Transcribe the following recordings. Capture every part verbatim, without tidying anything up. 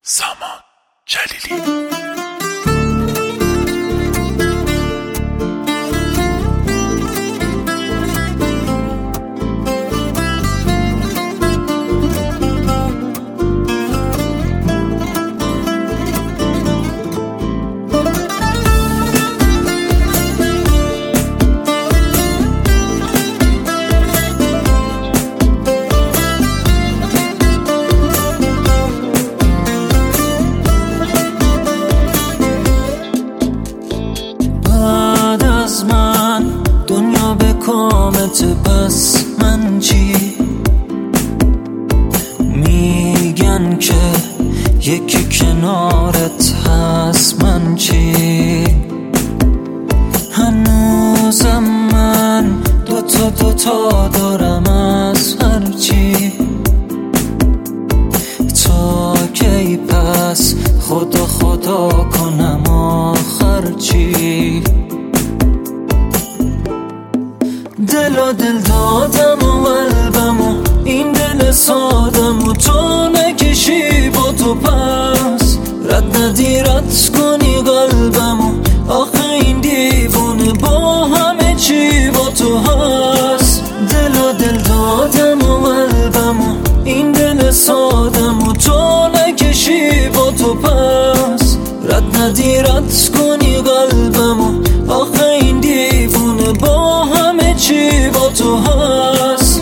سامان جلیلی. کامت بس من چی؟ میگن که یکی کنارت هست، من چی؟ هنوزم من دوتا دوتا دارم از هر چی. تا کی پس خدا خدا کنم آخر چی؟ دل و دل دادم و قلبم و این دل سادم و تو نکشی با تو پس رد ندی رد کنی قلبم و آخه این دیوونه با همه چی با تو هست. دل و دل دادم و قلبم و این دل سادم و تو نکشی با تو پس رد ندی رد کنی قلبم و آخه این دیوونه با همه چی با تو هست.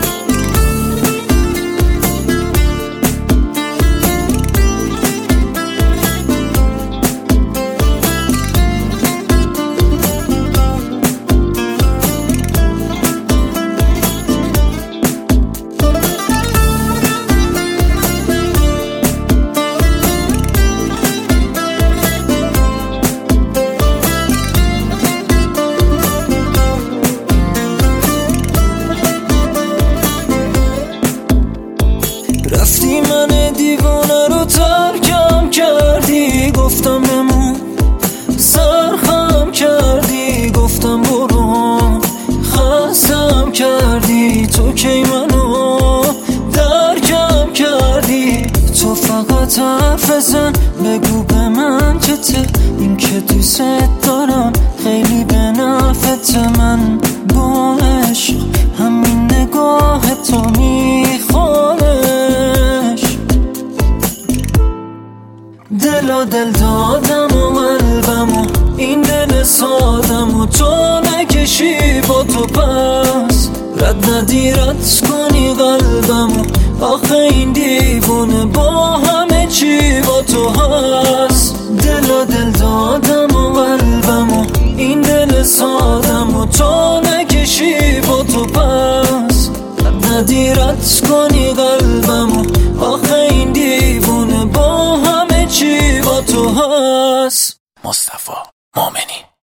رفتی من دیوانه رو ترکم کردی، گفتم بمون سرخم کردی، گفتم برو خستم کردی. تو کی منو درکم کردی؟ تو فقط حرف بزن بگو به من که ته این که دوست دارم خیلی به نفعت. من با عشق همین نگاه تو میخوانه. دل و دل دادم و قلبم و این دل سادم و تو نکشی با تو پس رد ندی رد کنی قلبم و آخه این دیوونه با همه چی با تو هست. دل و دل دادم و قلبم و این دل سادم و تو نکشی با تو پس رد ندی رد کنی قلبم و آخه این دیوونه با همه چی با تو هست. مصطفی مومنی.